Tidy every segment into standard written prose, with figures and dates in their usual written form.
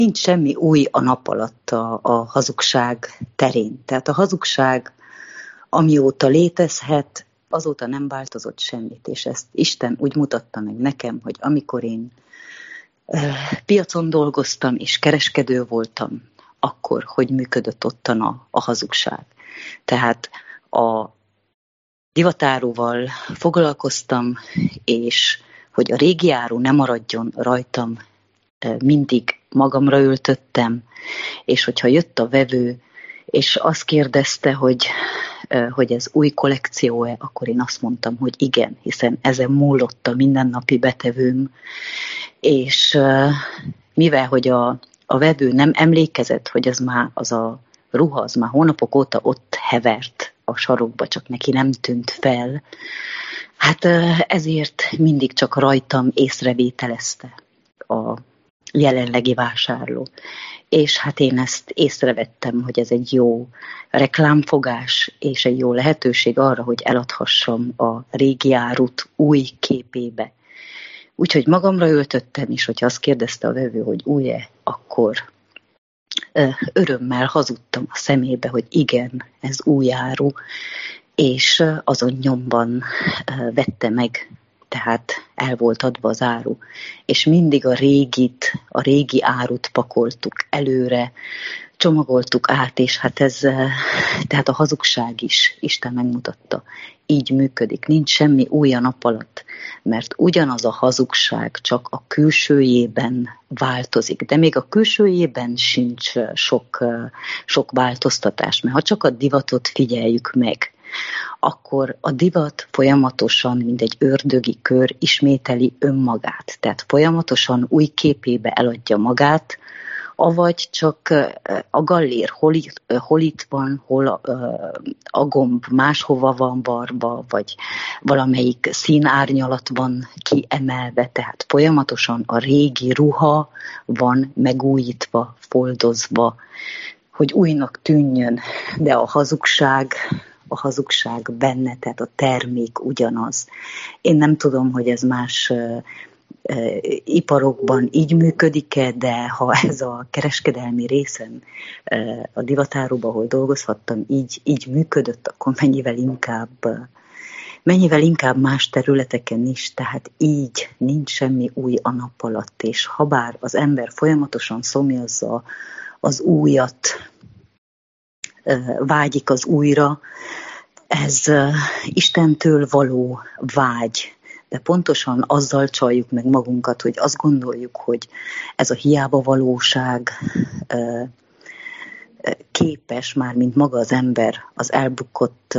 Nincs semmi új a nap alatt a hazugság terén. Tehát a hazugság, amióta létezhet, azóta nem változott semmit, és ezt Isten úgy mutatta meg nekem, hogy amikor én piacon dolgoztam, és kereskedő voltam, akkor hogy működött ottan a hazugság. Tehát a divatáruval foglalkoztam, és hogy a régi áru ne maradjon rajtam, mindig magamra öltöttem, és hogyha jött a vevő, és azt kérdezte, hogy ez új kollekció-e, akkor én azt mondtam, hogy igen, hiszen ezen múlott a mindennapi betevőm, és mivel, hogy a vevő nem emlékezett, hogy az a ruha, az már hónapok óta ott hevert a sarokba, csak neki nem tűnt fel, hát ezért mindig csak rajtam észrevételezte a jelenlegi vásárló. És hát én ezt észrevettem, hogy ez egy jó reklámfogás, és egy jó lehetőség arra, hogy eladhassam a régi árut új képébe. Úgyhogy magamra öltöttem, és hogyha azt kérdezte a vevő, hogy új-e, akkor örömmel hazudtam a szemébe, hogy igen, ez új áru, és azon nyomban vette meg, tehát el volt adva az áru, és mindig a régi árut pakoltuk előre, csomagoltuk át, és hát tehát a hazugság is, Isten megmutatta, így működik. Nincs semmi új a nap alatt, mert ugyanaz a hazugság csak a külsőjében változik, de még a külsőjében sincs sok változtatás, mert ha csak a divatot figyeljük meg, akkor a divat folyamatosan, mint egy ördögi kör ismételi önmagát. Tehát folyamatosan új képébe eladja magát, avagy csak a gallér hol itt van, hol a gomb máshova van varva, vagy valamelyik színárnyalat van kiemelve, tehát folyamatosan a régi ruha van megújítva, foldozva, hogy újnak tűnjön, de a hazugság benne, tehát a termék ugyanaz. Én nem tudom, hogy ez más iparokban így működik-e, de ha ez a kereskedelmi részen a divatáruban, ahol dolgozhattam, így működött, akkor mennyivel inkább más területeken is, tehát így nincs semmi új a nap alatt, és habár az ember folyamatosan szomjazza az újat, vágyik az újra, ez Istentől való vágy, de pontosan azzal csaljuk meg magunkat, hogy azt gondoljuk, hogy ez a hiába valóság képes már, mint maga az ember az elbukott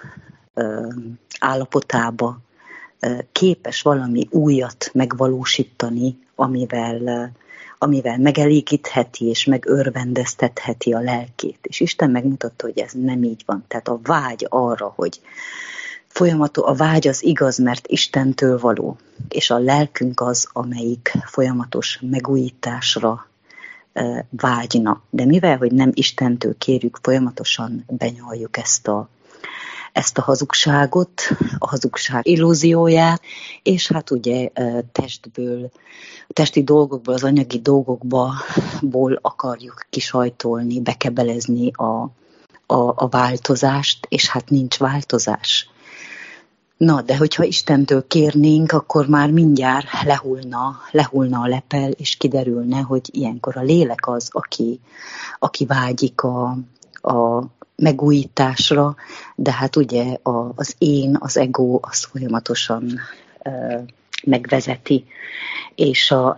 állapotába, képes valami újat megvalósítani, amivel megelégítheti és megörvendeztetheti a lelkét. És Isten megmutatta, hogy ez nem így van. Tehát a vágy arra, hogy a vágy az igaz, mert Istentől való, és a lelkünk az, amelyik folyamatos megújításra vágyna. De mivel, hogy nem Istentől kérjük, folyamatosan benyaljuk ezt a hazugságot, a hazugság illúzióját, és hát ugye testi dolgokból, az anyagi dolgokból akarjuk kisajtolni, bekebelezni a változást, és hát nincs változás. Na, de hogyha Istentől kérnénk, akkor már mindjárt lehulna a lepel, és kiderülne, hogy ilyenkor a lélek az, aki vágyik a megújításra, de hát ugye az én, az ego, az folyamatosan megvezeti, és a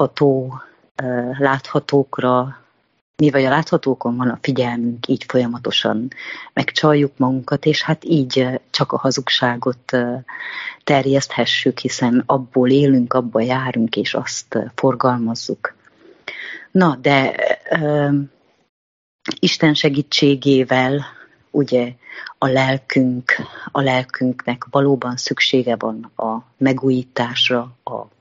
láthatókra, mivel a láthatókon van a figyelmünk, így folyamatosan megcsaljuk magunkat, és hát így csak a hazugságot terjeszthessük, hiszen abból élünk, abból járunk, és azt forgalmazzuk. Na, de Isten segítségével ugye a lelkünknek valóban szüksége van a megújításra,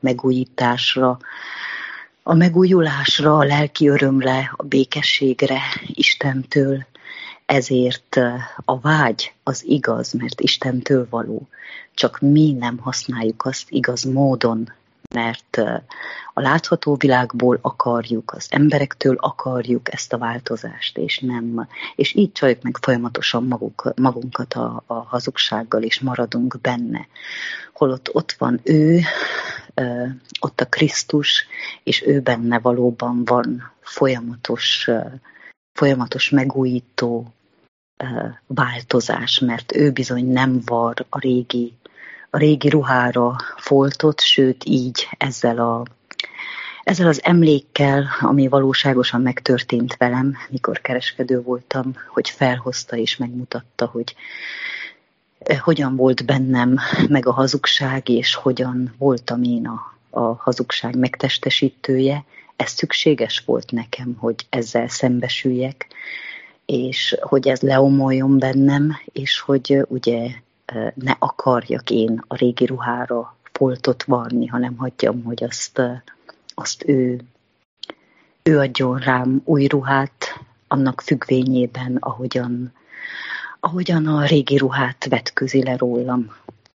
a megújulásra, a lelki örömre, a békességre Istentől. Ezért a vágy az igaz, mert Istentől való, csak mi nem használjuk azt igaz módon, mert a látható világból akarjuk, az emberektől akarjuk ezt a változást, és így csaljuk meg folyamatosan magunkat a hazugsággal, és maradunk benne. Holott ott van ő, ott a Krisztus, és ő benne valóban van folyamatos megújító változás, mert ő bizony nem var a régi ruhára foltot, sőt így ezzel az emlékkel, ami valóságosan megtörtént velem, mikor kereskedő voltam, hogy felhozta és megmutatta, hogy hogyan volt bennem meg a hazugság, és hogyan voltam én a hazugság megtestesítője. Ez szükséges volt nekem, hogy ezzel szembesüljek, és hogy ez leomoljon bennem, és hogy ugye ne akarjak én a régi ruhára foltot varni, hanem hagyjam, hogy azt ő adjon rám új ruhát, annak függvényében, ahogyan a régi ruhát vetközi le rólam.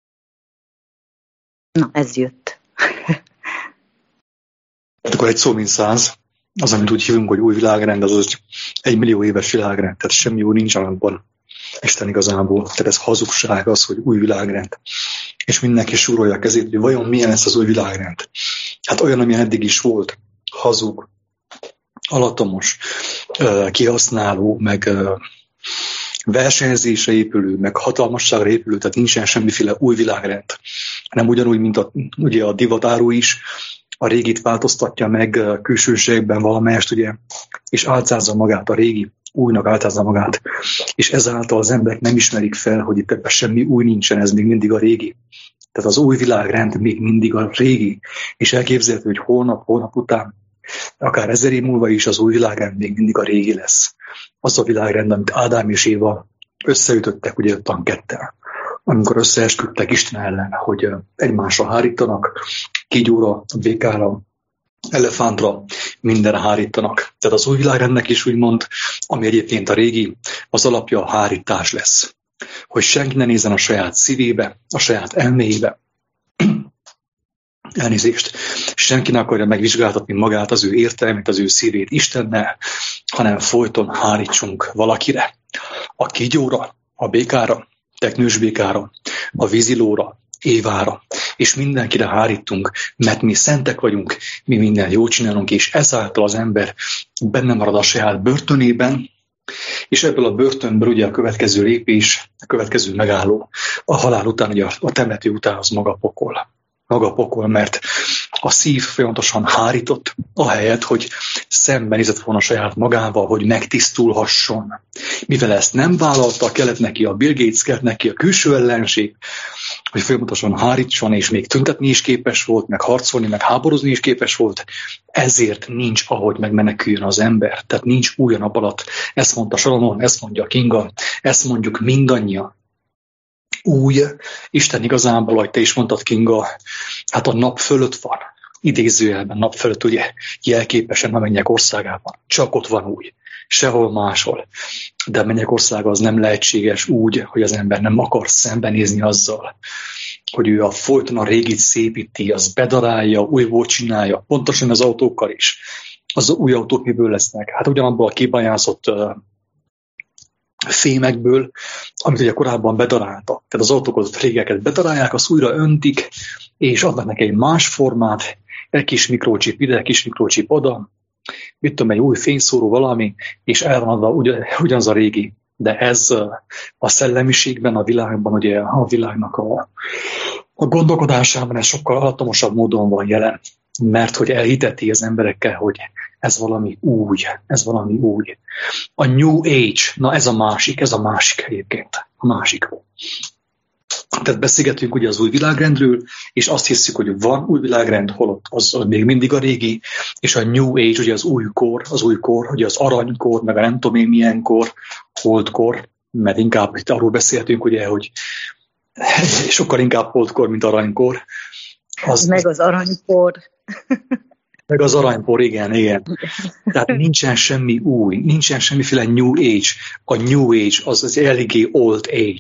Na, ez jött. Akkor egy szó mint száz. Az, amit úgy hívunk, hogy új világrend, az 1 millió éves világrend, tehát semmi új nincs abban Isten igazából. Tehát ez hazugság az, hogy új világrend. És mindenki súrolja a kezét, hogy vajon milyen lesz az új világrend. Hát olyan, amilyen eddig is volt. Hazug, alattomos, kihasználó, meg versenyzésre épülő, meg hatalmasságra épülő, tehát nincsen semmiféle új világrend. Nem ugyanúgy, mint ugye a divatáró is, a régit változtatja meg külsőségben valamelyest, ugye, és álcázza magát, a régi újnak álcázza magát, és ezáltal az emberek nem ismerik fel, hogy itt ebben semmi új nincsen, ez még mindig a régi. Tehát az új világrend még mindig a régi, és elképzelhető, hogy holnap után, akár 1000 év múlva is az új világrend még mindig a régi lesz. Az a világrend, amit Ádám és Éva összeütöttek, ugye ottan ketten, amikor összeesküdtek Isten ellen, hogy egymásra hárítanak, kígyóra, békára, elefántra, mindenre hárítanak. Tehát az új világrendnek is úgymond, ami egyébként a régi, az alapja a hárítás lesz. Hogy senki ne nézzen a saját szívébe, a saját elméjébe. Elnézést. Senki ne akarja megvizsgáltatni magát, az ő értelmét, az ő szívét Istennel, hanem folyton hárítsunk valakire. A kígyóra, a békára, teknősbékára, a vízilóra, Évára, és mindenkire hárítunk, mert mi szentek vagyunk, mi minden jól csinálunk, és ezáltal az ember benne marad a saját börtönében, és ebből a börtönből ugye a következő lépés, a következő megálló, a halál után, ugye a temető után az maga pokol. Maga pokol, mert a szív folyamatosan hárított, ahelyett, hogy szembenézett volna saját magával, hogy megtisztulhasson. Mivel ezt nem vállalta, kellett neki a Bill Gates, kellett neki a külső ellenség, hogy folyamatosan hárítson, és még tüntetni is képes volt, meg harcolni, meg háborúzni is képes volt, ezért nincs, ahogy megmeneküljön az ember. Tehát nincs új a nap alatt. Ezt mondta Salomon, ezt mondja Kinga, ezt mondjuk mindannyian. Új, Isten igazából, ahogy te is mondtad, Kinga, hát a nap fölött van. Idézőjelben nap fölött, ugye, jelképesen a mennyek országában. Csak ott van új, sehol máshol. De a mennyek országa az nem lehetséges úgy, hogy az ember nem akar szembenézni azzal, hogy ő folyton a régit szépíti, az bedarálja, újból csinálja, pontosan az autókkal is. Az új autók miből lesznek? Hát ugyanabból a kibányászott fémekből, amit ugye korábban bedaráltak. Tehát az autókat, régeket bedarálják, azt újra öntik, és adnak neki egy más formát, egy kis mikrocsip ide, egy kis mikrocsip oda, mit tudom, egy új fényszóró valami, és el van adva ugyanaz a régi. De ez a szellemiségben, a világban, ugye a világnak a gondolkodásában ez sokkal alattomosabb módon van jelen, mert hogy elhiteti az emberekkel, hogy ez valami új, ez valami új. A New Age, na ez a másik egyébként, a másik. Tehát beszélgetünk ugye az új világrendről, és azt hiszük, hogy van új világrend, holott az még mindig a régi, és a New Age, ugye az új kor, ugye az aranykor, meg a nem tudom én milyen kor, holdkor, mert inkább itt arról beszélhetünk, ugye, hogy sokkal inkább holdkor, mint aranykor. Meg az aranypor. Meg az aranypor, igen. Tehát nincsen semmi új, nincsen semmiféle New Age. A New Age az eléggé old age.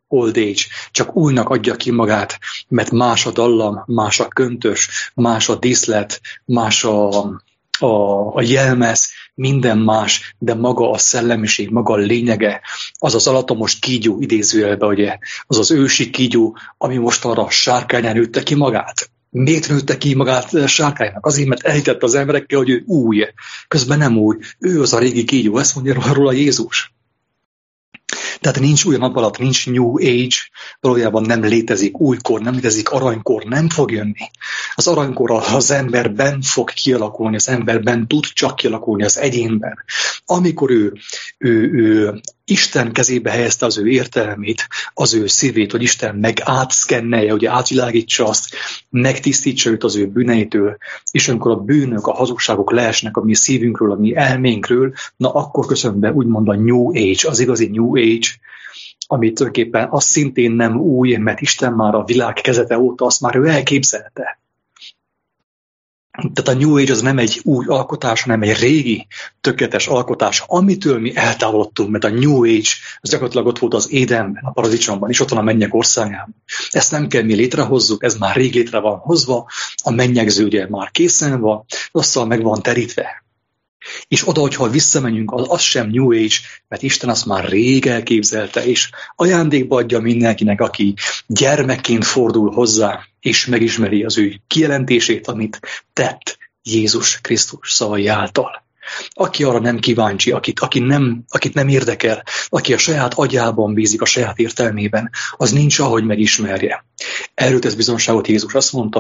old age, csak újnak adja ki magát, mert más a dallam, más a köntös, más a díszlet, más a jelmez, minden más, de maga a szellemiség, maga a lényege, az az alattomos kígyó idézőjelben, ugye, az az ősi kígyó, ami most arra sárkányan nőtte ki magát. Miért nőtte ki magát sárkánynak? Azért, mert elhitette az emberekkel, hogy ő új. Közben nem új. Ő az a régi kígyó, ezt mondja róla Jézus. Tehát nincs új nap alatt, nincs New Age, valójában nem létezik újkor, nem létezik aranykor, nem fog jönni. Az aranykor az emberben fog kialakulni, az emberben tud csak kialakulni, az egyénben. Amikor ő Isten kezébe helyezte az ő értelmét, az ő szívét, hogy Isten meg átszkennelje, hogy átvilágítsa azt, megtisztítsa őt az ő bűneitől, és amikor a bűnök, a hazugságok leesnek a mi szívünkről, a mi elménkről, na akkor köszön be úgymond a New Age, az igazi New Age, ami tulajdonképpen az szintén nem új, mert Isten már a világ kezdete óta azt már ő elképzelte. Tehát a New Age az nem egy új alkotás, hanem egy régi, tökéletes alkotás, amitől mi eltávolodtunk, mert a New Age az gyakorlatilag ott volt az Édenben, a paradicsomban, és ott van a mennyek országában. Ezt nem kell mi létrehozzuk, ez már rég létre van hozva, a mennyegző ugye már készen van, azzal meg van terítve. És oda, hogyha visszamenjünk, az sem New Age, mert Isten azt már rég elképzelte, és ajándékba adja mindenkinek, aki gyermekként fordul hozzá, és megismeri az ő kijelentését, amit tett Jézus Krisztus szavai által. Aki arra nem kíváncsi, akit nem érdekel, aki a saját agyában bízik, a saját értelmében, az nincs, ahogy megismerje. Erről tesz bizonságot Jézus. Azt mondta,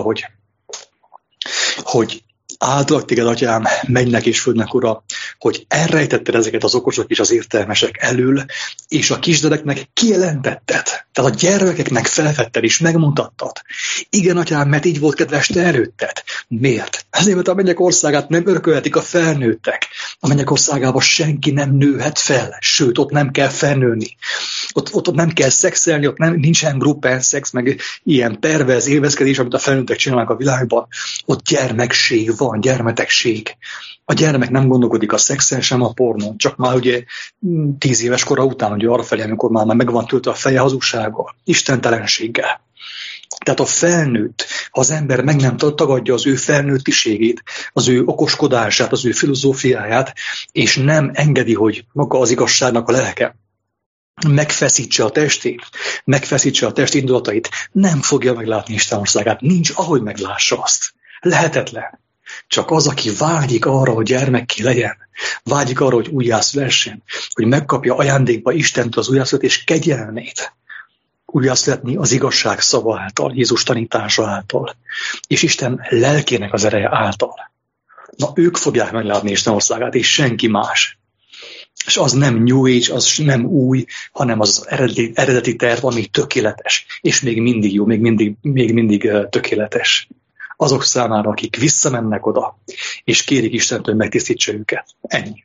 hogy áldalak téged, atyám, mennek és földnek, ura, hogy elrejtetted ezeket az okosok és az értelmesek elől, és a kisdereknek kijelentetted. Tehát a gyermekeknek felvetted és megmutattad. Igen, atyám, mert így volt kedves te előtted. Miért? Azért, mert a mennyek országát nem örökölhetik a felnőttek. A mennyek országában senki nem nőhet fel, sőt, ott nem kell felnőni. Ott nem kell szexelni, ott nincsen gruppen szex, meg ilyen perverz élvezkedés, amit a felnőttek csinálnak a világban. Ott gyermekség van, gyermetegség. A gyermek nem gondolkodik a szexen, sem a pornón, csak már ugye 10 éves kora után, ugye arrafelé, amikor már meg van töltve a feje hazugsággal, istentelenséggel. Tehát a felnőtt, ha az ember meg nem tagadja az ő felnőttiségét, az ő okoskodását, az ő filozófiáját, és nem engedi, hogy maga az igazságnak a lelke megfeszítse a testét, megfeszítse a test indulatait, nem fogja meglátni Isten országát. Nincs, ahogy meglássa azt. Lehetetlen. Csak az, aki vágyik arra, hogy gyermekké legyen, vágyik arra, hogy újjászülessen, hogy megkapja ajándékba Istentől az újjászületés kegyelmét, újjászületni az igazság szava által, Jézus tanítása által, és Isten lelkének az ereje által. Na, ők fogják meglátni Isten országát, és senki más. És az nem New Age, az nem új, hanem az eredeti terv, ami tökéletes, és még mindig jó, még mindig tökéletes. Azok számára, akik visszamennek oda, és kérik Istentől, hogy megtisztítsa őket. Ennyi.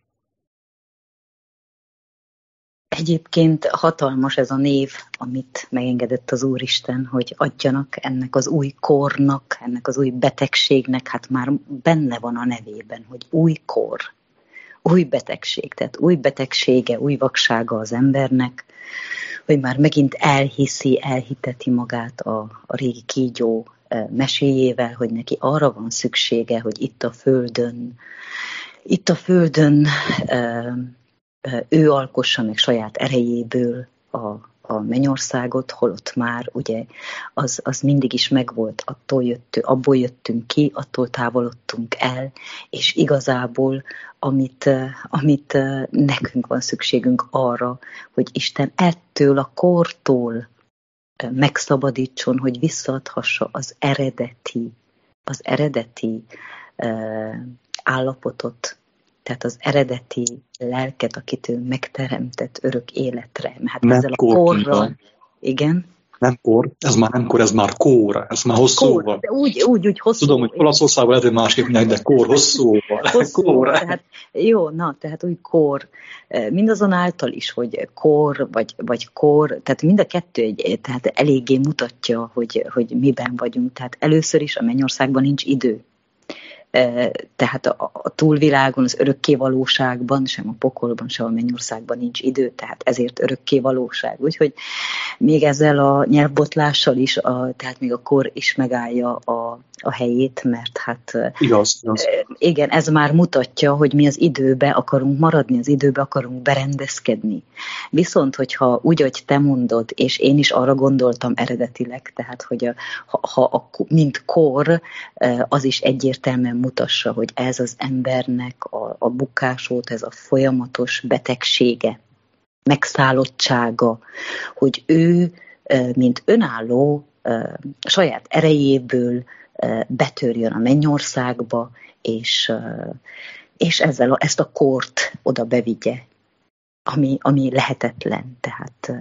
Egyébként hatalmas ez a név, amit megengedett az Úristen, hogy adjanak ennek az új kornak, ennek az új betegségnek, hát már benne van a nevében, hogy új kor, új betegség, tehát új betegsége, új vaksága az embernek, hogy már megint elhiteti magát a régi kígyó meséjével, hogy neki arra van szüksége, hogy itt a földön ő alkossa meg saját erejéből a mennyországot, holott már ugye az mindig is megvolt, abból jöttünk ki, attól távolodtunk el, és igazából amit nekünk van szükségünk arra, hogy Isten ettől a kortól megszabadítson, hogy visszaadhassa az eredeti állapotot, tehát az eredeti lelket, akit ő megteremtett örök életre. Hát nem ezzel a korral, igen. Nem kor, ez már nem kor, ez már kóra, ez már hosszú van. De úgy hosszú. Tudom, hogy Olaszországban lehet, hogy másképp mondják, de kór, hosszú van. Tehát, jó, tehát úgy kór. Mindazonáltal is, hogy kór, vagy kór, tehát mind a kettő tehát eléggé mutatja, hogy miben vagyunk. Tehát először is a mennyországban nincs idő. Tehát a túlvilágon, az örökké valóságban, sem a pokolban, sem a mennyországban nincs idő, tehát ezért örökké valóság. Úgyhogy még ezzel a nyelvbotlással is, tehát még a kor is megállja a helyét, mert hát igaz. Igen, ez már mutatja, hogy mi az időbe akarunk maradni, az időbe akarunk berendezkedni. Viszont, hogyha úgy, hogy te mondod, és én is arra gondoltam eredetileg, tehát, hogy mint kor, az is egyértelműen mutassa, hogy ez az embernek a bukásót, ez a folyamatos betegsége, megszállottsága, hogy ő, mint önálló, saját erejéből betörjön a mennyországba, és ezzel ezt a kort oda bevigye, ami lehetetlen. Tehát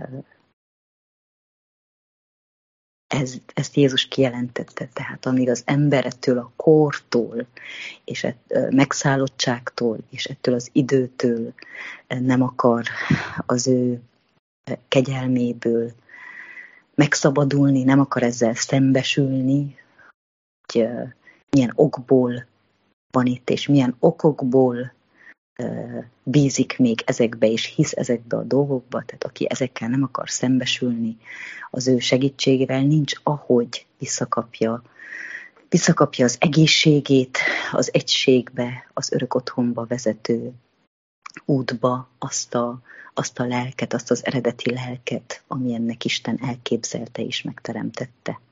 ezt Jézus kijelentette, tehát amíg az ember ettől a kortól, és megszállottságtól, és ettől az időtől nem akar az ő kegyelméből megszabadulni, nem akar ezzel szembesülni, hogy milyen okból van itt, és milyen okokból bízik még ezekbe, és hisz ezekbe a dolgokba, tehát aki ezekkel nem akar szembesülni, az ő segítségével nincs, ahogy visszakapja az egészségét, az egységbe, az örök otthonba vezető útba, azt a lelket, azt az eredeti lelket, ami ennek Isten elképzelte és megteremtette.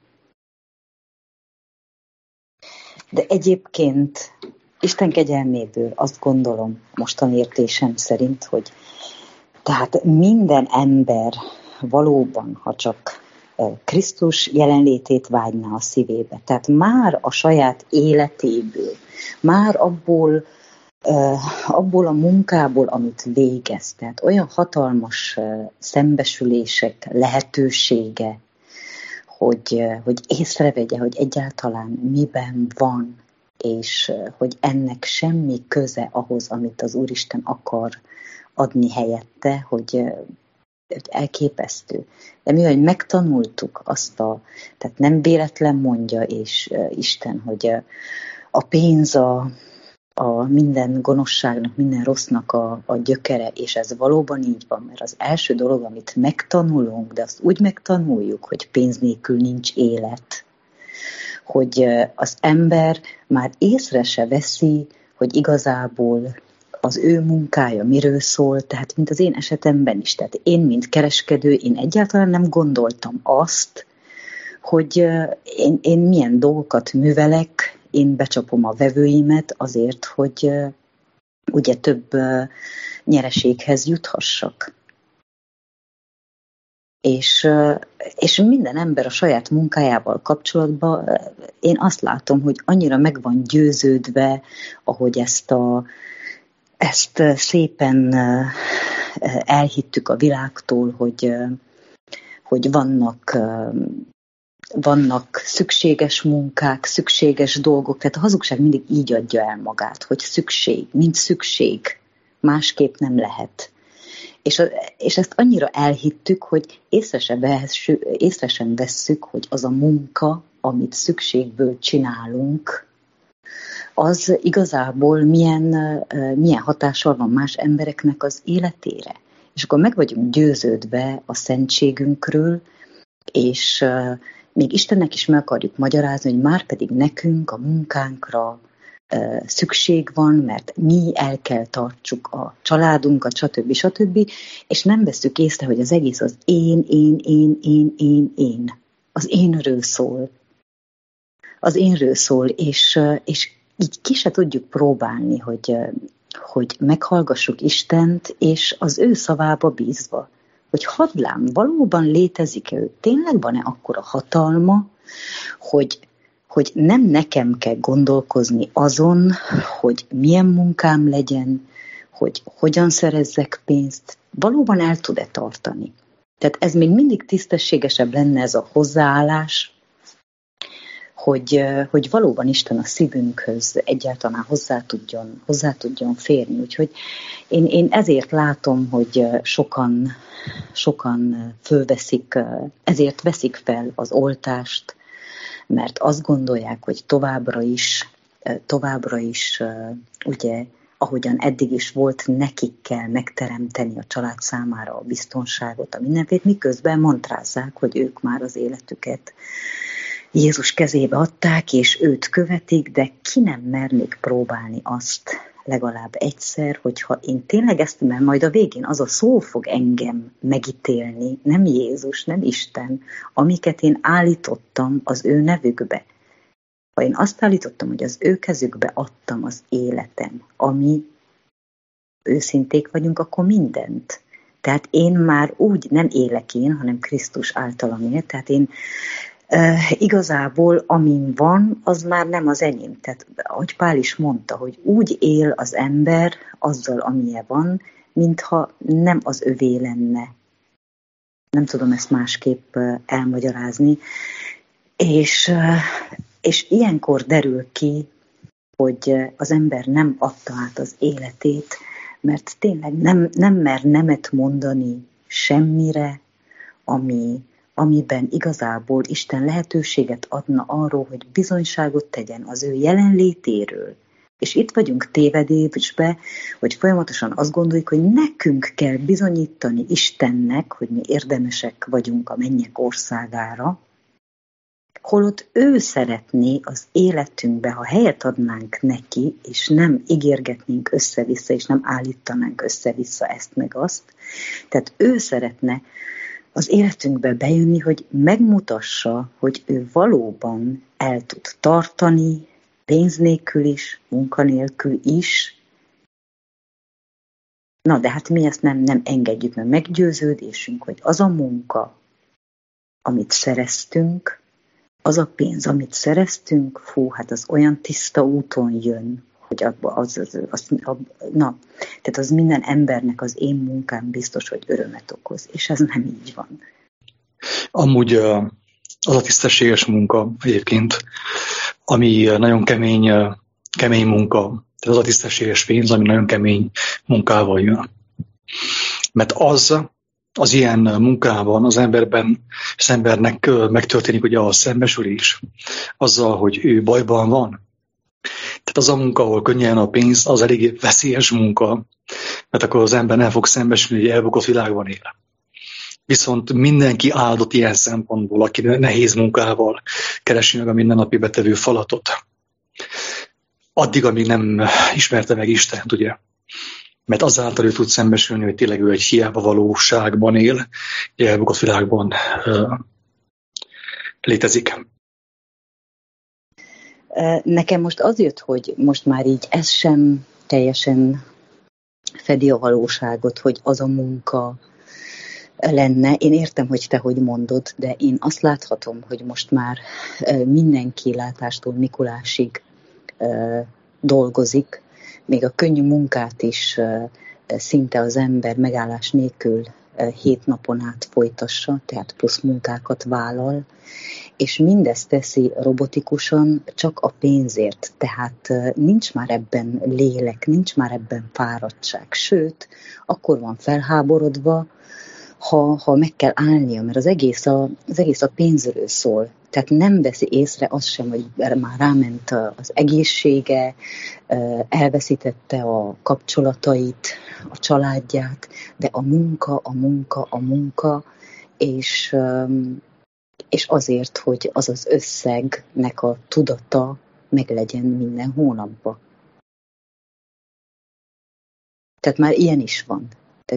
De egyébként Isten kegyelméből azt gondolom, mostani értésem szerint, hogy tehát minden ember valóban, ha csak Krisztus jelenlétét vágyná a szívébe, tehát már a saját életéből, már abból a munkából, amit végez, tehát olyan hatalmas szembesülések lehetősége, hogy észrevegye, hogy egyáltalán miben van, és hogy ennek semmi köze ahhoz, amit az Úristen akar adni helyette, hogy elképesztő. De mi, hogy megtanultuk tehát nem véletlen mondja és Isten, hogy a pénz a minden gonoszságnak, minden rossznak a gyökere, és ez valóban így van, mert az első dolog, amit megtanulunk, de azt úgy megtanuljuk, hogy pénz nélkül nincs élet, hogy az ember már észre se veszi, hogy igazából az ő munkája miről szól, tehát mint az én esetemben is. Tehát én, mint kereskedő, én egyáltalán nem gondoltam azt, hogy én milyen dolgokat művelek, én becsapom a vevőimet azért, hogy ugye több nyereséghez juthassak. És minden ember a saját munkájával kapcsolatban, én azt látom, hogy annyira meg van győződve, ahogy ezt szépen elhittük a világtól, hogy vannak szükséges munkák, szükséges dolgok, tehát a hazugság mindig így adja el magát, hogy nincs szükség, másképp nem lehet. És ezt annyira elhittük, hogy észre sem vesszük, hogy az a munka, amit szükségből csinálunk, az igazából milyen hatással van más embereknek az életére. És akkor meg vagyunk győződve a szentségünkről, és még Istennek is meg akarjuk magyarázni, hogy már pedig nekünk a munkánkra szükség van, mert mi el kell tartsuk a családunkat, stb. És nem veszük észre, hogy az egész az én. Az énről szól. Az énről szól, és így ki se tudjuk próbálni, hogy meghallgassuk Istent, és az ő szavába bízva, hogy hadlám, valóban létezik-e ő? Tényleg van-e akkora hatalma, hogy nem nekem kell gondolkozni azon, hogy milyen munkám legyen, hogy hogyan szerezzek pénzt, valóban el tud-e tartani. Tehát ez még mindig tisztességesebb lenne ez a hozzáállás, hogy valóban Isten a szívünkhöz egyáltalán hozzá tudjon férni. Úgyhogy én ezért látom, hogy sokan fölveszik, ezért veszik fel az oltást, mert azt gondolják, hogy továbbra is továbbra is, ugye, ahogyan eddig is volt, nekik kell megteremteni a család számára a biztonságot, a mindenféle, miközben mantrázzák, hogy ők már az életüket Jézus kezébe adták, és őt követik, de ki nem mer még próbálni azt legalább egyszer, hogyha én tényleg ezt, mert majd a végén az a szó fog engem megítélni, nem Jézus, nem Isten, amiket én állítottam az ő nevükbe. Ha én azt állítottam, hogy az ő kezükbe adtam az életem, ami őszinték vagyunk, akkor mindent. Tehát én már úgy nem élek én, hanem Krisztus általam él, tehát én igazából amin van, az már nem az enyém. Tehát ahogy Pál is mondta, hogy úgy él az ember azzal, amilyen van, mintha nem az övé lenne. Nem tudom ezt másképp elmagyarázni. És ilyenkor derül ki, hogy az ember nem adta át az életét, mert tényleg nem mer nemet mondani semmire, amiben igazából Isten lehetőséget adna arról, hogy bizonyságot tegyen az ő jelenlétéről. És itt vagyunk tévedésbe, hogy folyamatosan azt gondoljuk, hogy nekünk kell bizonyítani Istennek, hogy mi érdemesek vagyunk a mennyek országára, holott ő szeretné az életünkbe, ha helyet adnánk neki, és nem ígérgetnénk össze-vissza, és nem állítanánk össze-vissza ezt meg azt. Tehát ő szeretne az életünkbe bejönni, hogy megmutassa, hogy ő valóban el tud tartani, pénz nélkül is, munkanélkül is. Na, de hát mi ezt nem engedjük, mert meggyőződésünk, hogy az a munka, amit szereztünk, az a pénz, amit szereztünk, hát az olyan tiszta úton jön, hogy tehát az minden embernek az én munkám biztos, hogy örömet okoz, és ez nem így van. Amúgy az a tisztességes munka egyébként, ami nagyon kemény munka, tehát az a tisztességes pénz, ami nagyon kemény munkával jön. Mert az ilyen munkában az embernek megtörténik ugye a szembesülés azzal, hogy ő bajban van. Tehát az a munka, ahol könnyen a pénz, az eléggé veszélyes munka, mert akkor az ember nem fog szembesülni, hogy elbukott világban él. Viszont mindenki áldott ilyen szempontból, aki nehéz munkával keresi meg a mindennapi betevő falatot. Addig, amíg nem ismerte meg Istent, ugye. Mert azáltal ő tud szembesülni, hogy tényleg ő egy hiába valóságban él, egy elbukott világban létezik. Nekem most az jött, hogy most már így ez sem teljesen fedi a valóságot, hogy az a munka lenne. Én értem, hogy te hogy mondod, de én azt láthatom, hogy most már mindenki látástól Mikulásig dolgozik, még a könnyű munkát is szinte az ember megállás nélkül 7 napon át folytassa, tehát plusz munkákat vállal, és mindezt teszi robotikusan csak a pénzért, tehát nincs már ebben lélek, nincs már ebben fáradtság, sőt, akkor van felháborodva, ha meg kell állnia, mert az egész a pénzről szól. Tehát nem veszi észre azt sem, hogy már ráment az egészsége, elveszítette a kapcsolatait, a családját, de a munka, és azért, hogy az az összegnek a tudata meglegyen minden hónapban. Tehát már ilyen is van.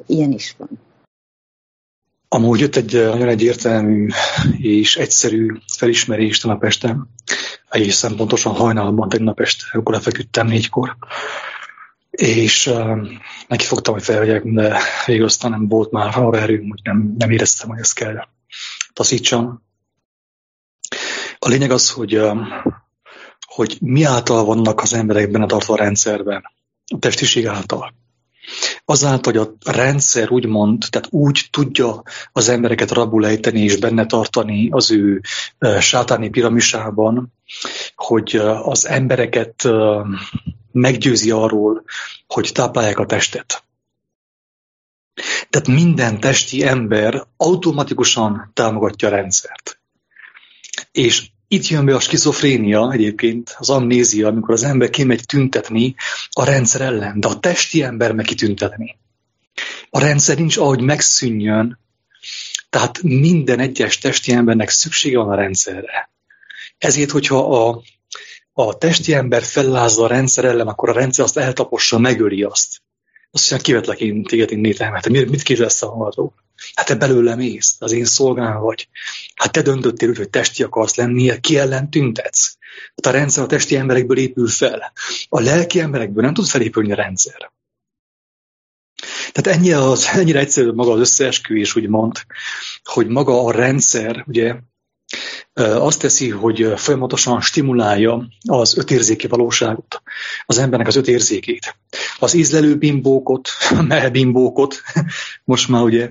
Amúgy jött egy nagyon egyértelmű és egyszerű felismerés tegnap este, egészen pontosan hajnalban tegnap este, amikor lefeküdtem 4-kor, és neki fogtam, hogy felvegyek, de végül aztán nem volt már arra erőm, hogy nem éreztem, hogy ezt kell taszítsam. A lényeg az, hogy mi által vannak az emberek benne tartva a rendszerben, a testiség által. Azáltal, hogy a rendszer úgymond, tehát úgy tudja az embereket rabul ejteni és benne tartani az ő sátáni piramisában, hogy az embereket meggyőzi arról, hogy táplálják a testet. Tehát minden testi ember automatikusan támogatja a rendszert. És Itt jön be a skizofrénia egyébként, az amnézia, amikor az ember kimegy tüntetni a rendszer ellen, de a testi ember meg kitüntetni. A rendszer nincs ahogy megszűnjön, tehát minden egyes testi embernek szüksége van a rendszerre. Ezért, hogyha a testi ember fellázza a rendszer ellen, akkor a rendszer azt eltapossa, megöli azt. Azt mondja, kivetlek én téged innét elmet. Mit kérdezsz a magadról? Hát te belőlem ész, az én szolgám vagy. Hát te döntöttél úgy, hogy testi akarsz lenni, ki ellen tüntetsz. Hát a rendszer a testi emberekből épül fel. A lelki emberekből nem tud felépülni a rendszer. Tehát ennyire egyszerű maga az összeesküvés, úgymond, hogy maga a rendszer, ugye, azt teszi, hogy folyamatosan stimulálja az ötérzéki valóságot, az embernek az 5 érzékét. Az ízlelő bimbókot, a melbimbókot, most már ugye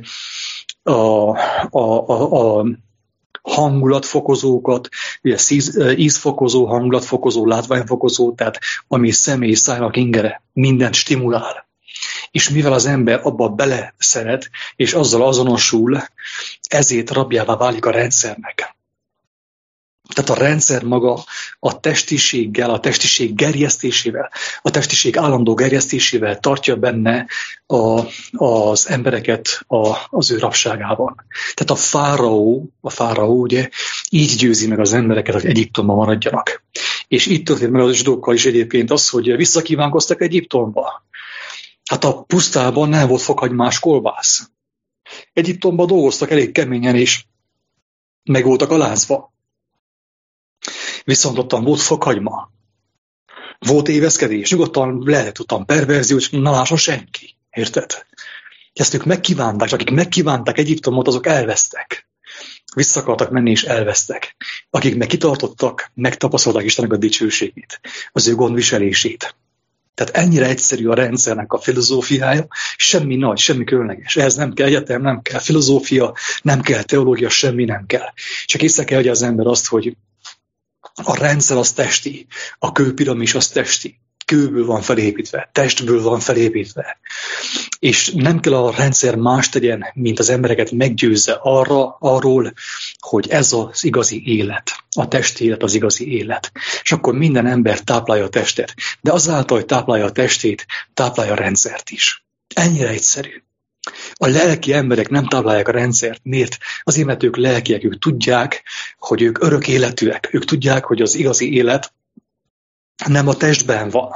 a hangulatfokozókat, ugye ízfokozó, hangulatfokozó, látványfokozó, tehát ami személy szájnak ingere, mindent stimulál. És mivel az ember abba beleszeret, és azzal azonosul, ezért rabjává válik a rendszernek. Tehát a rendszer maga a testiséggel, a testiség gerjesztésével, a testiség állandó gerjesztésével tartja benne az embereket az ő rabságában. Tehát a fáraó ugye így győzi meg az embereket, hogy Egyiptomban maradjanak. És itt történt meg az zsidókkal is egyébként az, hogy visszakívánkoztak Egyiptomba. Hát a pusztában nem volt fokhagymás kolbász. Egyiptomban dolgoztak elég keményen, és meg voltak alázva. Viszont ottan volt fokhagyma, volt éveszkedés, nyugodtan lehetett ottan perverzió, és ne lásson senki. Érted? Ezt ők megkívánták, és akik megkívánták Egyiptomot, azok elvesztek. Vissza akartak menni, és elvesztek. Akik meg kitartottak, megtapasztalták Istennek a dicsőségét, az ő gondviselését. Tehát ennyire egyszerű a rendszernek a filozófiája, semmi nagy, semmi különleges. Ehhez nem kell egyetem, nem kell filozófia, nem kell teológia, semmi nem kell. Csak észre kell, hogy az ember azt, hogy a rendszer az testi, a kőpiramis az testi, kőből van felépítve, testből van felépítve. És nem kell a rendszer más tegyen, mint az embereket meggyőzze arról, hogy ez az igazi élet, a testi élet az igazi élet. És akkor minden ember táplálja a testet, de azáltal, hogy táplálja a testét, táplálja a rendszert is. Ennyire egyszerű. A lelki emberek nem táplálják a rendszert. Miért? Azért, mert ők lelkiek, ők tudják, hogy ők örök életűek. Ők tudják, hogy az igazi élet nem a testben van.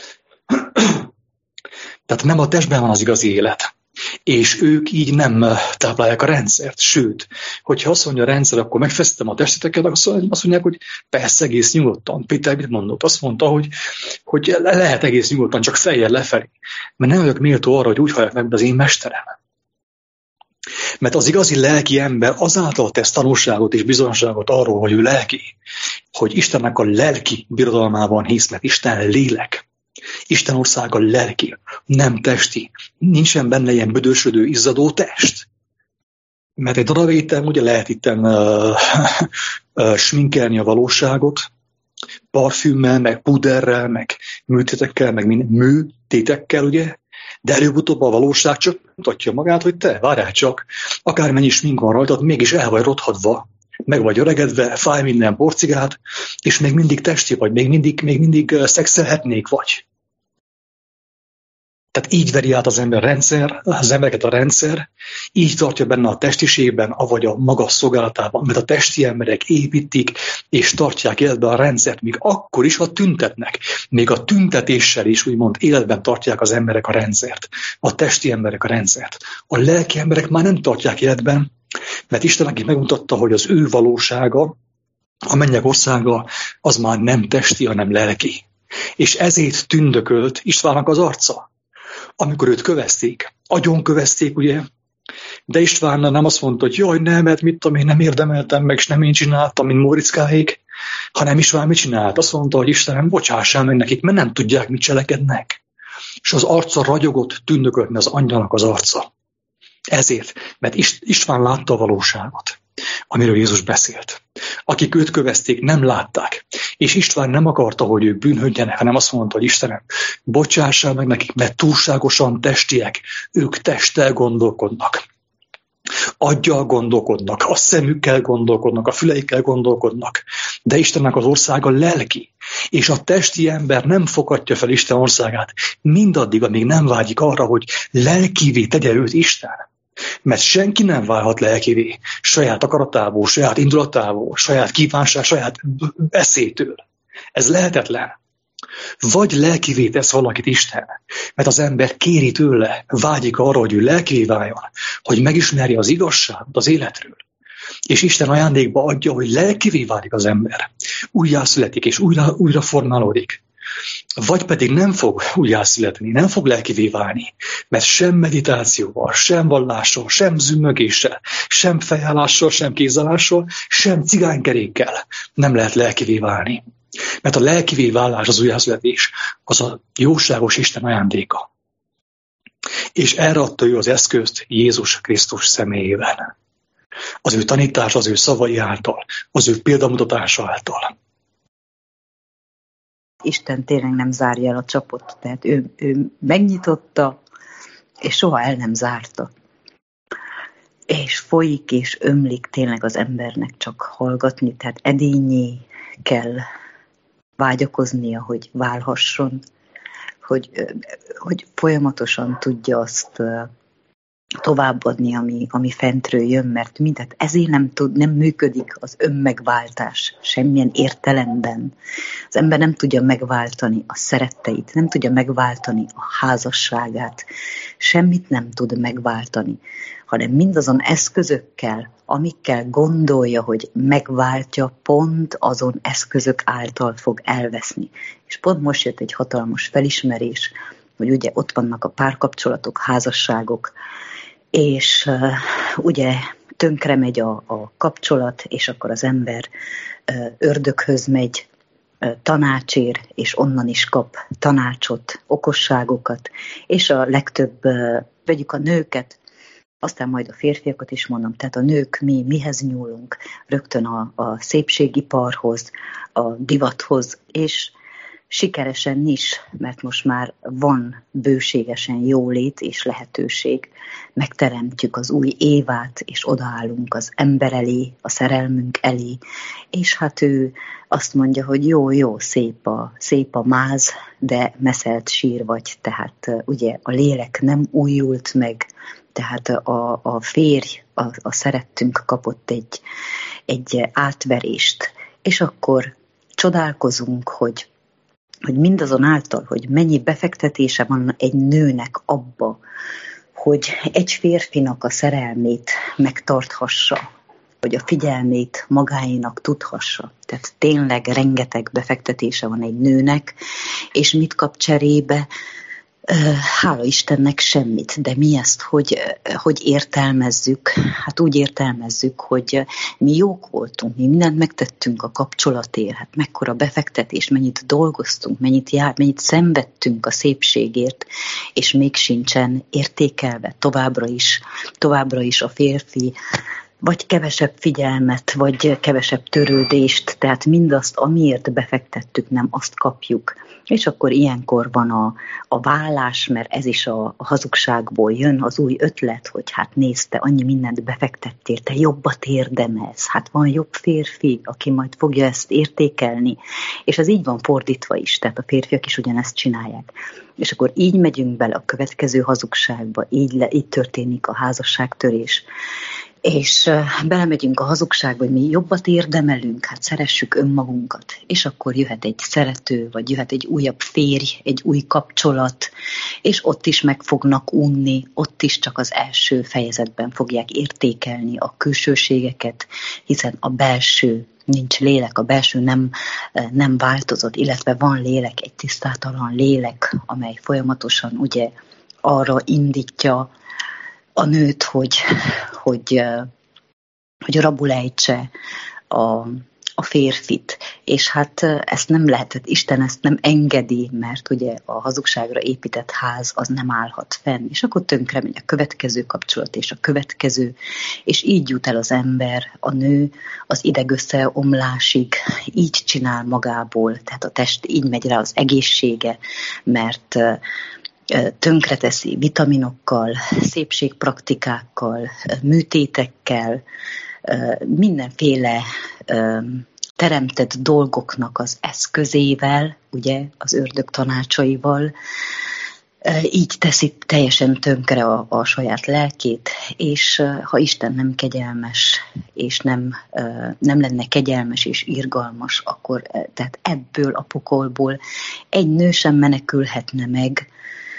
Tehát nem a testben van az igazi élet. És ők így nem táplálják a rendszert. Sőt, hogyha azt mondja a rendszer, akkor megfeszítem a testeteket, azt mondják, hogy persze egész nyugodtan. Péter mit mondott? Azt mondta, hogy lehet egész nyugodtan, csak fejjel lefelé. Mert nem vagyok méltó arra, hogy úgy hallják meg, mint az én mesterem. Mert az igazi lelki ember azáltal tesz tanúságot és bizonyságot arról, hogy ő lelki, hogy Istennek a lelki birodalmában hisz, mert Isten lélek. Isten országa lelki, nem testi. Nincsen benne ilyen büdösödő, izzadó test. Mert egy darab étem ugye lehet itten sminkelni a valóságot, parfümmel, meg puderrel, meg műtétekkel, meg műtétekkel, ugye? De előbb-utóbb a valóság csak mutatja magát, hogy te, várjál csak, akármennyi smink van rajtad, mégis el vagy rothadva, meg vagy öregedve, fáj minden porcigát, és még mindig testi vagy, még mindig szexelhetnék vagy. Tehát így veri át az embereket a rendszer, így tartja benne a testiségben, avagy a maga szolgálatában, mert a testi emberek építik és tartják életben a rendszert, még akkor is, ha tüntetnek. Még a tüntetéssel is úgymond életben tartják az emberek a rendszert, a testi emberek a rendszert. A lelki emberek már nem tartják életben, mert Isten neki megmutatta, hogy az ő valósága, a mennyek országa, az már nem testi, hanem lelki. És ezért tündökölt Istvánnak az arca. Amikor őt kövezték, agyon kövezték, ugye, de István nem azt mondta, hogy jaj, nem, mert mit tudom én, nem érdemeltem meg, és nem én csináltam, mint Móriczkáék, hanem István mit csinált? Azt mondta, hogy Istenem, bocsássál meg nekik, mert nem tudják, mit cselekednek. És az arca ragyogott, tündökölt, az angyalnak az arca. Ezért, mert István látta a valóságot, amiről Jézus beszélt. Akik őt kövezték, nem látták. És István nem akarta, hogy ők bűnhődjenek, hanem azt mondta, hogy Istenem, bocsássál meg nekik, mert túlságosan testiek, ők testtel gondolkodnak. Aggyal gondolkodnak, a szemükkel gondolkodnak, a füleikkel gondolkodnak. De Istennek az országa lelki, és a testi ember nem fogadja fel Isten országát mindaddig, amíg nem vágyik arra, hogy lelkivé tegye őt Isten. Mert senki nem válhat lelkivé saját akaratából, saját indulatából, saját kívánság, saját eszétől. Ez lehetetlen. Vagy lelkivé tesz valakit Isten, mert az ember kéri tőle, vágyik arra, hogy ő lelkivé váljon, hogy megismerje az igazságot az életről. És Isten ajándékba adja, hogy lelkivé válik az ember. Újjászületik és újra formálódik. Vagy pedig nem fog újjászületni, nem fog lelkivé válni, mert sem meditációval, sem vallással, sem zümmögéssel, sem fejállással, sem kézállással, sem cigánykerékkel nem lehet lelkivé válni. Mert a lelkivé válás, az újjászületés, az a jóságos Isten ajándéka. És erre adta ő az eszközt Jézus Krisztus személyében. Az ő tanítás, az ő szavai által, az ő példamutatása által. Isten tényleg nem zárja el a csapot, tehát ő megnyitotta, és soha el nem zárta. És folyik és ömlik tényleg az embernek csak hallgatni, tehát edényé kell vágyakoznia, hogy válhasson, hogy folyamatosan tudja azt továbbadni, ami fentről jön, mert mindent ezért nem működik az önmegváltás semmilyen értelemben. Az ember nem tudja megváltani a szeretteit, nem tudja megváltani a házasságát, semmit nem tud megváltani, hanem mindazon eszközökkel, amikkel gondolja, hogy megváltja, pont azon eszközök által fog elveszni. És pont most jött egy hatalmas felismerés, hogy ugye ott vannak a párkapcsolatok, házasságok, és ugye tönkre megy a kapcsolat, és akkor az ember ördöghöz megy tanácsért, és onnan is kap tanácsot, okosságokat, és a legtöbb, vegyük a nőket, aztán majd a férfiakat is mondom, tehát a nők mihez nyúlunk? Rögtön a szépségiparhoz, a divathoz, és sikeresen is, mert most már van bőségesen jólét és lehetőség. Megteremtjük az új Évát, és odaállunk az ember elé, a szerelmünk elé, és hát ő azt mondja, hogy jó, szép a máz, de meszelt sír vagy, tehát ugye a lélek nem újult meg, tehát a férj, a szerettünk kapott egy átverést, és akkor csodálkozunk, hogy mindazonáltal, hogy mennyi befektetése van egy nőnek abba, hogy egy férfinak a szerelmét megtarthassa, hogy a figyelmét magáénak tudhassa. Tehát tényleg rengeteg befektetése van egy nőnek, és mit kap cserébe? Hála Istennek semmit, de mi ezt hogy értelmezzük? Hát úgy értelmezzük, hogy mi jók voltunk, mi mindent megtettünk a kapcsolatért, hát mekkora befektetés, mennyit dolgoztunk, mennyit szenvedtünk a szépségért, és még sincsen értékelve továbbra is a férfi, vagy kevesebb figyelmet, vagy kevesebb törődést, tehát mindazt, amiért befektettük, nem azt kapjuk. És akkor ilyenkor van a vállás, mert ez is a hazugságból jön, az új ötlet, hogy hát nézd, te annyi mindent befektettél, te jobbat érdemelsz, hát van jobb férfi, aki majd fogja ezt értékelni. És ez így van fordítva is, tehát a férfiak is ugyanezt csinálják. És akkor így megyünk bele a következő hazugságba, így történik a házasságtörés. És belemegyünk a hazugságba, hogy mi jobbat érdemelünk, hát szeressük önmagunkat, és akkor jöhet egy szerető, vagy jöhet egy újabb férj, egy új kapcsolat, és ott is meg fognak unni, ott is csak az első fejezetben fogják értékelni a külsőségeket, hiszen a belső nincs lélek, a belső nem változott, illetve van lélek, egy tisztátalan lélek, amely folyamatosan ugye arra indítja a nőt, hogy rabul ejtse a férfit. És hát ezt nem lehetett, Isten ezt nem engedi, mert ugye a hazugságra épített ház az nem állhat fenn. És akkor tönkre megy a következő kapcsolat és a következő, és így jut el az ember, a nő az idegösszeomlásig, így csinál magából, tehát a test így megy rá az egészsége, mert tönkreteszi vitaminokkal, szépségpraktikákkal, műtétekkel, mindenféle teremtett dolgoknak az eszközével, ugye az ördög tanácsaival, így teszi teljesen tönkre a saját lelkét, és ha Isten nem kegyelmes, és nem lenne kegyelmes és irgalmas, akkor tehát ebből a pokolból egy nő sem menekülhetne meg,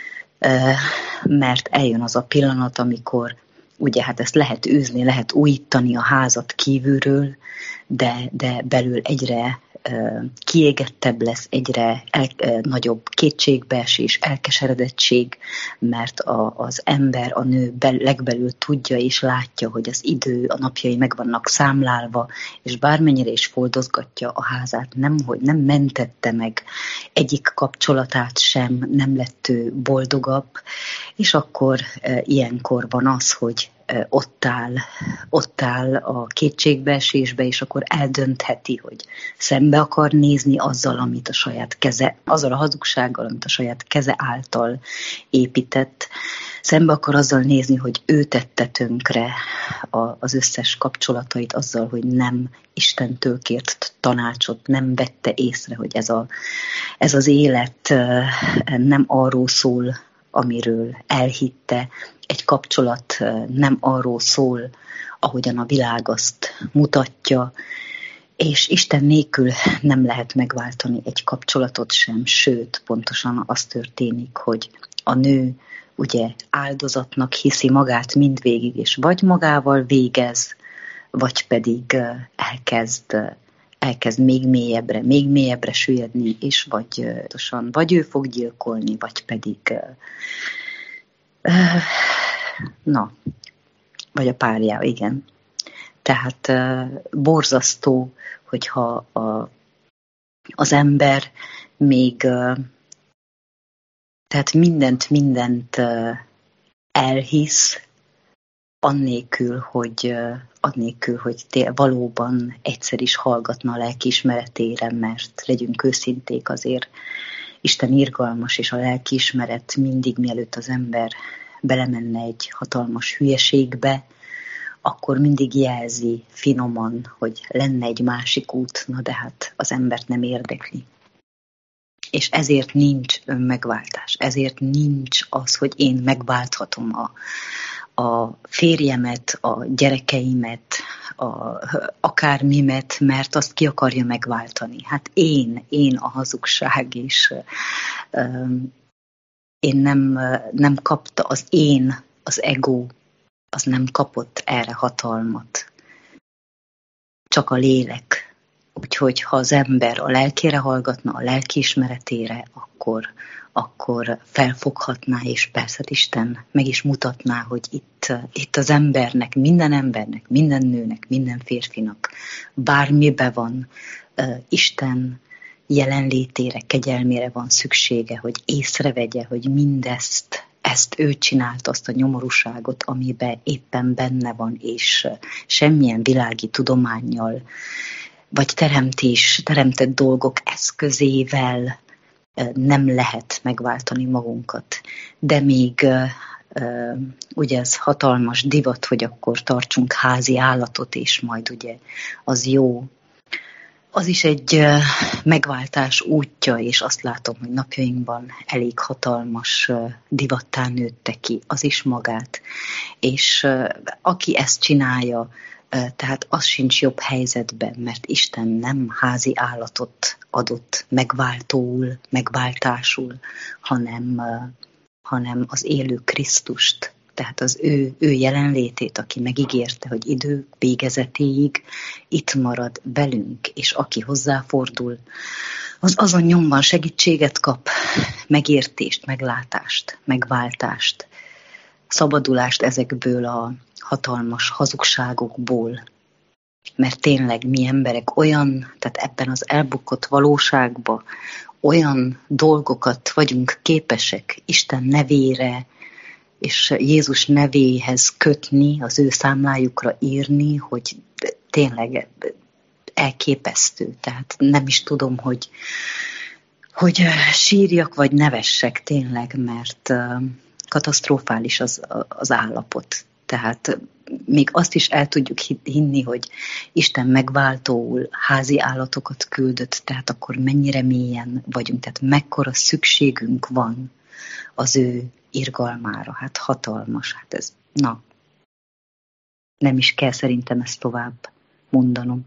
mert eljön az a pillanat, amikor ugye hát ezt lehet űzni, lehet újítani a házat kívülről, de belül egyre kiégettebb lesz, egyre nagyobb kétségbeesés, elkeseredettség, mert az ember, a nő legbelül tudja és látja, hogy az idő, a napjai meg vannak számlálva, és bármennyire is foldozgatja a házát, nem mentette meg egyik kapcsolatát sem, nem lett ő boldogabb, és akkor ilyenkor van az, hogy ott áll a kétségbeesésbe, és akkor eldöntheti, hogy szembe akar nézni azzal, amit a saját keze, azzal a hazugsággal, amit a saját keze által épített. Szembe akar azzal nézni, hogy ő tette tönkre az összes kapcsolatait azzal, hogy nem Istentől kért tanácsot, nem vette észre, hogy ez az élet nem arról szól, amiről elhitte, egy kapcsolat nem arról szól, ahogyan a világ azt mutatja, és Isten nélkül nem lehet megváltani egy kapcsolatot sem, sőt, pontosan az történik, hogy a nő ugye áldozatnak hiszi magát mindvégig, és vagy magával végez, vagy pedig elkezd még mélyebbre süllyedni, és vagy ő fog gyilkolni, vagy pedig vagy a párja, igen. Tehát borzasztó, hogyha az ember még tehát mindent elhisz, annélkül, hogy valóban egyszer is hallgatna a lelkiismeretére, mert legyünk őszinték, azért Isten irgalmas, és a lelkiismeret mindig, mielőtt az ember belemenne egy hatalmas hülyeségbe, akkor mindig jelzi finoman, hogy lenne egy másik út, na de hát az embert nem érdekli. És ezért nincs önmegváltás, ezért nincs az, hogy én megválthatom a férjemet, a gyerekeimet, akármimet, mert azt ki akarja megváltani. Hát én a hazugság, és én nem kapta az ego, az nem kapott erre hatalmat. Csak a lélek. Úgyhogy ha az ember a lelkére hallgatna, a lelkiismeretére, akkor felfoghatná, és persze Isten meg is mutatná, hogy itt az embernek, minden nőnek, minden férfinak bármibe van Isten jelenlétére, kegyelmére van szüksége, hogy észrevegye, hogy ezt ő csinált, azt a nyomorúságot, amiben éppen benne van, és semmilyen világi tudománnyal, vagy teremtett dolgok eszközével nem lehet megváltani magunkat. De még ugye ez hatalmas divat, hogy akkor tartsunk házi állatot, és majd ugye az jó. Az is egy megváltás útja, és azt látom, hogy napjainkban elég hatalmas divattá nőtte ki az is magát. És aki ezt csinálja, tehát az sincs jobb helyzetben, mert Isten nem házi állatot adott megváltásul, hanem az élő Krisztust, tehát az ő jelenlétét, aki megígérte, hogy idő végezetéig itt marad velünk, és aki hozzáfordul, az azon nyomban segítséget kap, megértést, meglátást, megváltást, szabadulást ezekből a hatalmas hazugságokból. Mert tényleg mi emberek tehát ebben az elbukott valóságban olyan dolgokat vagyunk képesek Isten nevére és Jézus nevéhez kötni, az ő számlájukra írni, hogy tényleg elképesztő. Tehát nem is tudom, hogy sírjak vagy nevessek tényleg, mert katasztrofális az állapot. Tehát még azt is el tudjuk hinni, hogy Isten megváltóul házi állatokat küldött, tehát akkor mennyire mélyen vagyunk, tehát mekkora szükségünk van az ő irgalmára. Hát hatalmas, hát ez, nem is kell szerintem ezt tovább mondanom.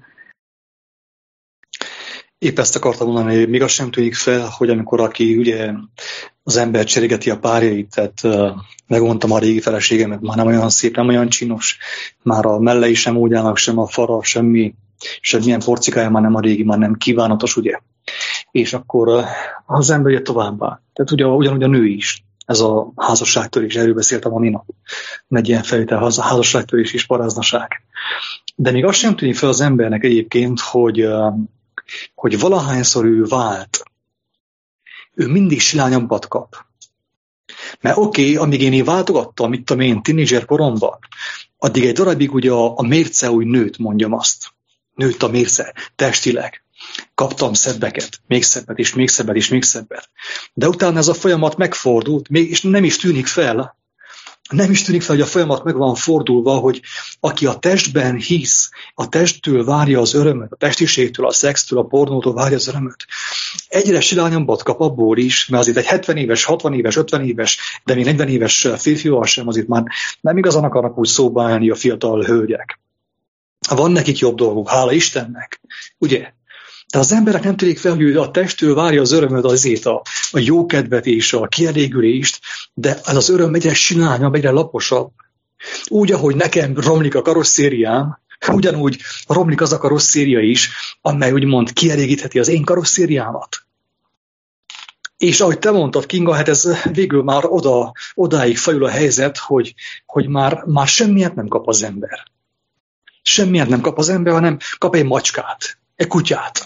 Épp ezt akartam mondani, hogy még azt sem tűnik fel, hogy amikor aki ugye az ember cserégeti a párjait, tehát megmondtam a régi feleségemet, már nem olyan szép, nem olyan csinos, már a mellei sem úgy állnak, sem a fara, semmilyen porcikája már nem a régi, már nem kívánatos, ugye. És akkor az ember jött továbbá. Tehát ugyanúgy a nő is. Ez a házasságtörés, erről beszéltem a minap. Egy ilyen felvétel, házasságtörés és paráznaság. De még azt sem tűnik fel az embernek egyébként, hogy valahányszor ő vált, ő mindig silányabbat kap. Mert amíg én váltogattam, mit tudom én, tínédzser koromban, addig egy darabig ugye a mérce úgy nőtt, mondjam azt. Nőtt a mérce, testileg. Kaptam szebbeket, még szebbet, és még szebbet, és még szebbet. De utána ez a folyamat megfordult, és nem is tűnik fel, hogy a folyamat meg van fordulva, hogy aki a testben hisz, a testtől várja az örömöt, a testiségtől, a szextől, a pornótól várja az örömöt. Egyre silányabbat kap abból is, mert azért egy 70 éves, 60 éves, 50 éves, de még 40 éves férfival sem azért már nem igazán akarnak úgy szóba állni a fiatal hölgyek. Van nekik jobb dolguk, hála Istennek, ugye? De az emberek nem tudik fel, hogy a testtől várja az örömöt, azért a jókedvet és a kielégülést, de ez az öröm egyre silányabb, egyre laposabb. Úgy, ahogy nekem romlik a karosszériám, ugyanúgy romlik az a karosszéria is, amely úgymond kielégítheti az én karosszériámat. És ahogy te mondtad, Kinga, hát ez végül már odáig fajul a helyzet, hogy már semmiért nem kap az ember. Semmiért nem kap az ember, hanem kap egy macskát, egy kutyát.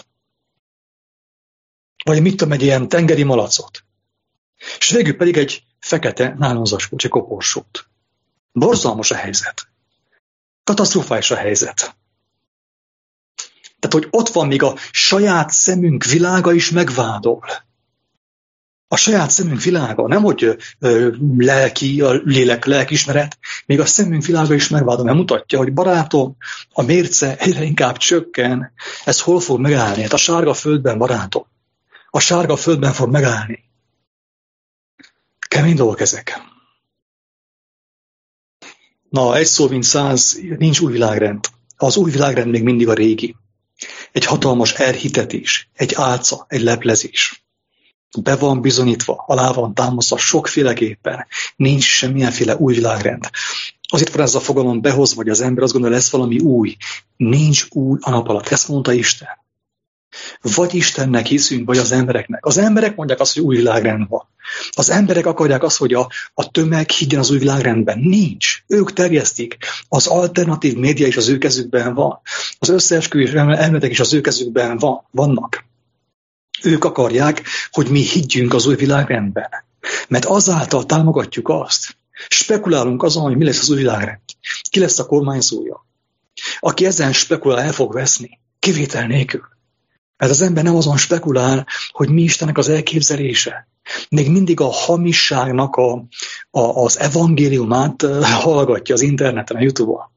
Vagy mit tudom, egy ilyen tengeri malacot. És végül pedig egy fekete nálonzacskót, egy koporsót. Borzalmas a helyzet. Katasztrofális a helyzet. Tehát, hogy ott van még a saját szemünk világa is megvádol. A saját szemünk világa, nem hogy a lelkiismeret, még a szemünk világa is megvádol, mert mutatja, hogy barátom, a mérce egyre inkább csökken, ez hol fog megállni? Hát a sárga földben, barátom. A sárga földben fog megállni. Kemény dolgok ezek. Na, egy szó mint 100, nincs új világrend. Az új világrend még mindig a régi. Egy hatalmas elhitetés, egy álca, egy leplezés. Be van bizonyítva, alá van támasztva sokféleképpen. Nincs semmilyenféle új világrend. Azért van ez a fogalom behozva, hogy az ember azt gondolja, lesz valami új. Nincs új a nap alatt. Ezt mondta Isten. Vagy Istennek hiszünk, vagy az embereknek. Az emberek mondják azt, hogy új világrend van. Az emberek akarják azt, hogy a tömeg higgyen az új világrendben. Nincs. Ők terjesztik. Az alternatív média is az ő kezükben van. Az összeesküvés elméletek is az ő kezükben vannak. Ők akarják, hogy mi higgyünk az új világrendben. Mert azáltal támogatjuk azt. Spekulálunk azon, hogy mi lesz az új világrend. Ki lesz a kormányzója. Aki ezen spekulál, el fog veszni. Kivétel nélkül. Mert az ember nem azon spekulál, hogy mi Istennek az elképzelése. Még mindig a hamisságnak az evangéliumát hallgatja az interneten, a YouTube-on.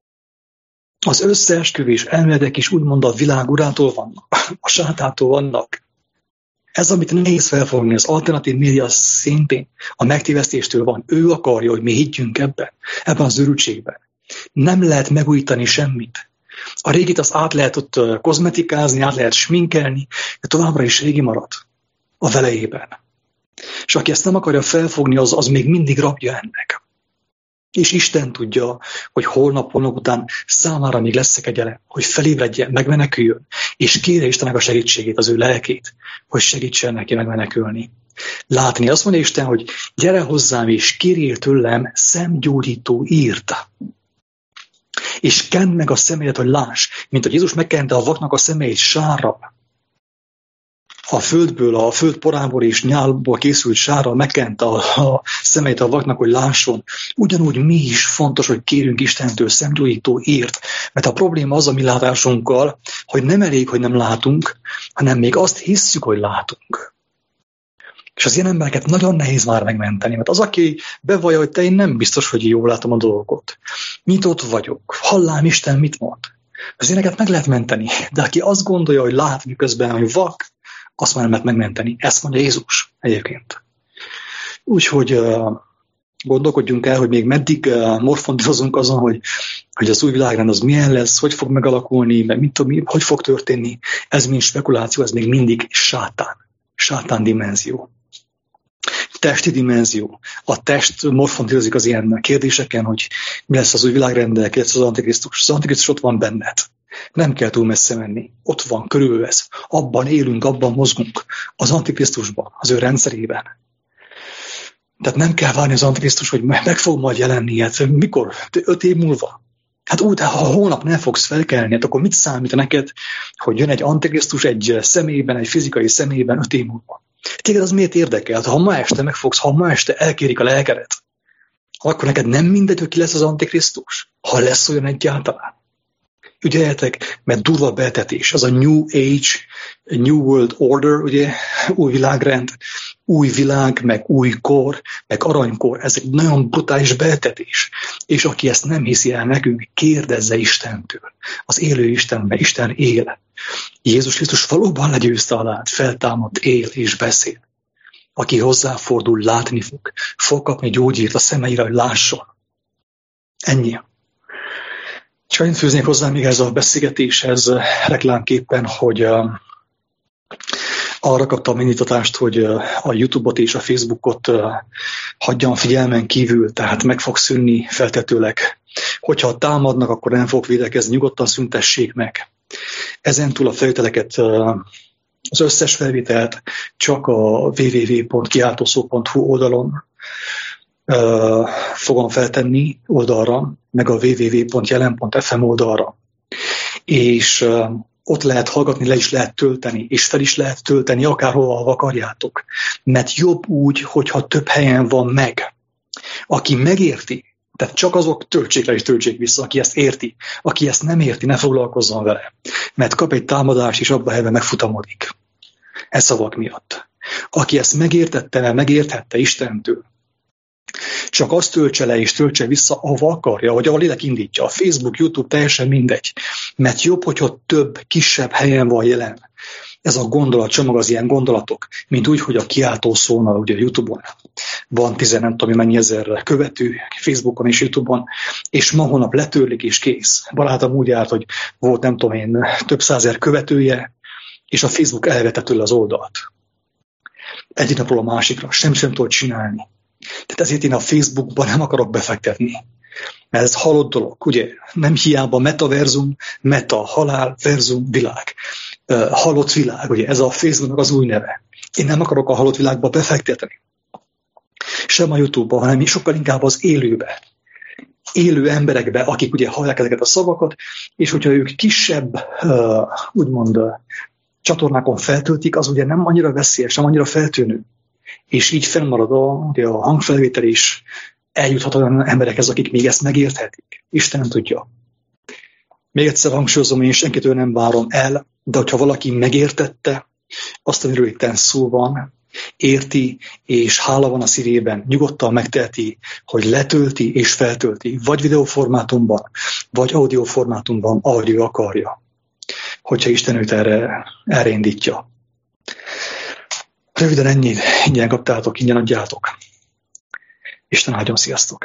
Az összeesküvés elméletek is úgymond a világ urától vannak, a sátától vannak. Ez, amit nehéz felfogni, az alternatív média szintén a megtévesztéstől van. Ő akarja, hogy mi higgyünk ebben az őrültségben. Nem lehet megújítani semmit. A régit azt át lehet ott kozmetikázni, át lehet sminkelni, de továbbra is régi marad a velejében. És aki ezt nem akarja felfogni, az még mindig rabja ennek. És Isten tudja, hogy holnap után számára még lesz kegyelem, hogy felébredjen, megmeneküljön, és kérje Istennek a segítségét, az ő lelkét, hogy segítsen neki megmenekülni. Látni, azt mondja Isten, hogy gyere hozzám, és kérjél tőlem szemgyógyító írt. És kend meg a szemedet, hogy láss, mint hogy Jézus megkente a vaknak a szemeit sárra. A földből, a föld porából és nyálból készült sárral megkente a szemeit a vaknak, hogy lásson. Ugyanúgy mi is fontos, hogy kérünk Istentől szemgyógyító írt. Mert a probléma az a mi látásunkkal, hogy nem elég, hogy nem látunk, hanem még azt hisszük, hogy látunk. És az ilyen embereket nagyon nehéz már megmenteni, mert az, aki bevallja, hogy én nem biztos, hogy jól látom a dolgot. Nyitott vagyok, hallám Isten mit mond. Az ilyeneket meg lehet menteni, de aki azt gondolja, hogy lát, miközben, hogy vak, azt már nem lehet megmenteni. Ezt mondja Jézus egyébként. Úgyhogy gondolkodjunk el, hogy még meddig morfondírozunk azon, hogy az új világrend az milyen lesz, hogy fog megalakulni, meg mit tudom, hogy fog történni. Ez mind spekuláció, ez még mindig sátán dimenzió. Testi dimenzió. A test morfondírozik az ilyen kérdéseken, hogy mi lesz az új világrendel, ki lesz az Antikrisztus. Az Antikrisztus ott van benned. Nem kell túl messze menni. Ott van, körülvesz. Abban élünk, abban mozgunk. Az Antikrisztusban, az ő rendszerében. Tehát nem kell várni az Antikrisztus, hogy meg fog majd jelenni. Hát mikor? 5 év múlva? Hát úgy, ha holnap nem fogsz felkelni, hát akkor mit számít neked, hogy jön egy Antikrisztus egy személyben, egy fizikai személyben 5 év múlva? Téged az miért érdekel? Ha ma este megfogsz, ha ma este elkérik a lelkedet, akkor neked nem mindegy, hogy ki lesz az Antikrisztus? Ha lesz olyan egyáltalán. Ügyeljetek, mert durva betetés. Az a New Age, New World Order, ugye, új világrend, új világ, meg új kor, meg aranykor. Ez egy nagyon brutális betetés. És aki ezt nem hiszi el nekünk, kérdezze Istentől. Az élő Istenben, Isten él. Jézus Krisztus valóban legyőzte a halált, feltámadt, él és beszél. Aki hozzáfordul, látni fog kapni gyógyírt a szemeire, hogy lásson. Ennyi. Csak én fűznék hozzá még ez a beszélgetéshez reklámképpen, hogy arra kaptam indítatást, hogy a YouTube-ot és a Facebookot hagyjam figyelmen kívül, tehát meg fog szűnni feltetőleg. Hogyha támadnak, akkor nem fog védekezni, nyugodtan szüntessék meg. Ezentúl a felvételeket, az összes felvételt csak a www.kiáltószó.hu oldalon fogom feltenni oldalra, meg a www.jelen.fm oldalra. És ott lehet hallgatni, le is lehet tölteni, és fel is lehet tölteni, akárhova akarjátok. Mert jobb úgy, hogyha több helyen van meg. Aki megérti, tehát csak azok töltsék le és töltsék vissza, aki ezt érti. Aki ezt nem érti, ne foglalkozzon vele. Mert kap egy támadást, és abban a helyben megfutamodik. E szavak miatt. Aki ezt megértette, mert megérthette Istentől, csak azt töltse le és töltse vissza, ahova akarja, vagy ahol lélek indítja. A Facebook, YouTube, teljesen mindegy. Mert jobb, hogyha több, kisebb helyen van jelen. Ez a gondolatcsomag, az ilyen gondolatok, mint úgy, hogy a kiáltó szónal, ugye a YouTube-on van 10 nem tudom mennyi ezer követő, Facebookon és YouTube-on, és ma hónap letörlik és kész. Barátom úgy járt, hogy volt nem tudom én több százezer követője, és a Facebook elvette tőle az oldalt. Egyik napról a másikra, semmit sem tudod csinálni. Tehát ezért én a Facebookban nem akarok befektetni. Mert ez halott dolog, ugye? Nem hiába metaverzum, meta, halál, verzum, világ. Halott világ, ugye? Ez a Facebooknak az új neve. Én nem akarok a halott világba befektetni. Sem a YouTube-ban, hanem sokkal inkább az élőbe. Élő emberekbe, akik ugye hallják ezeket a szavakat, és hogyha ők kisebb, úgymond csatornákon feltöltik, az ugye nem annyira veszélyes, nem annyira feltűnő. És így fennmarad a hangfelvétel is, eljuthat olyan emberekhez, akik még ezt megérthetik. Isten tudja. Még egyszer hangsúlyozom, én senkitől nem várom el, de hogyha valaki megértette azt, amiről itt szó van, érti, és hála van a szívében, nyugodtan megteheti, hogy letölti és feltölti, vagy videóformátumban, vagy audioformátumban, ahogy ő akarja, hogyha Isten őt erre indítja. Röviden ennyit, ingyen kaptátok, ingyen adjátok. Isten áldjon, sziasztok!